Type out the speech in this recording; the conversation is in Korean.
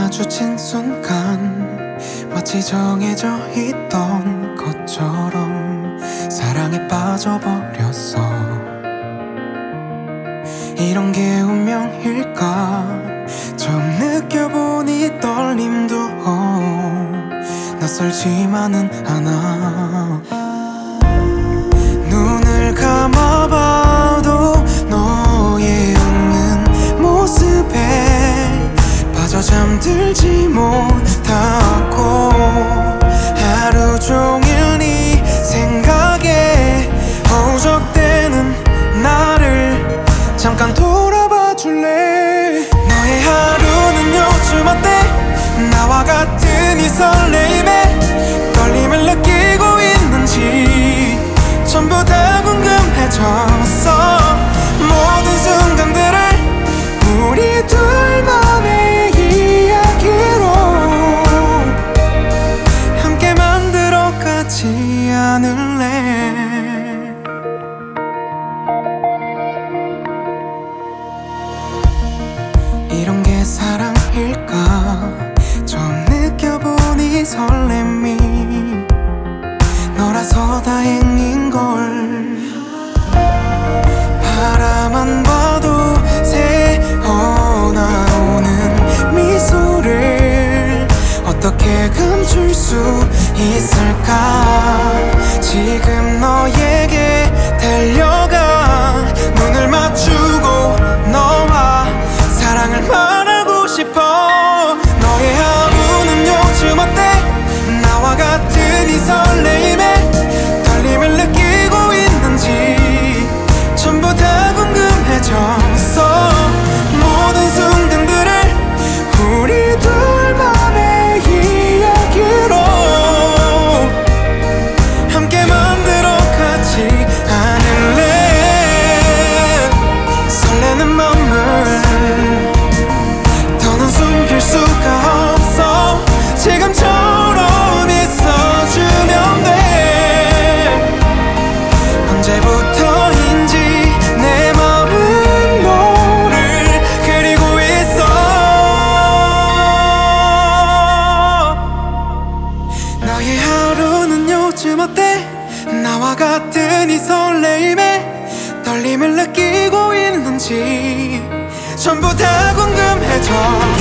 마주친 순간 마치 정해져 있던 것처럼 사랑에 빠져버렸어. 이런 게 운명일까? 처음 느껴본 이 떨림도 낯설지만은 않아. 눈을 감아봐도 너의 웃는 모습에 빠져 잠들지 못하고 하루 종일 네 생각에 허우적대는 나를 잠깐 돌아봐 줄래? 너의 하루는 요즘 어때? 나와 같은 이 설레임에 떨림을 느끼고 있는지 전부 다 궁금해졌어. 모든 순간들을 우리 둘만의 이야기로 함께 만들어 가지 않을래? 이런 게 사랑일까? 처음 느껴본 이 설렘이 너라서 다행인걸. 바라만 봐도 새어나오는 미소를 어떻게 감출 수 있을까? 지금 너에게 달려가 눈을 맞추고 너와 사랑을 말하고 싶어. 너의 하루는 요즘 어때? 나와 같은 이 설레임에 떨림을 느끼고 있는지 전부 다 궁금해졌어. 모든 순간들을 우리 둘만의 이야기로 함께 만들어 가지 않을래? 설레는 맘을 더는 숨길 수가 없어. 지금처럼 있어주면 돼. 언제부터인지 내 맘은 너를 그리고 있어. 너의 하루는 요즘 어때? 나와 같은 이 설레임에 떨림을 느끼고 있는지 전부 다 궁금해져.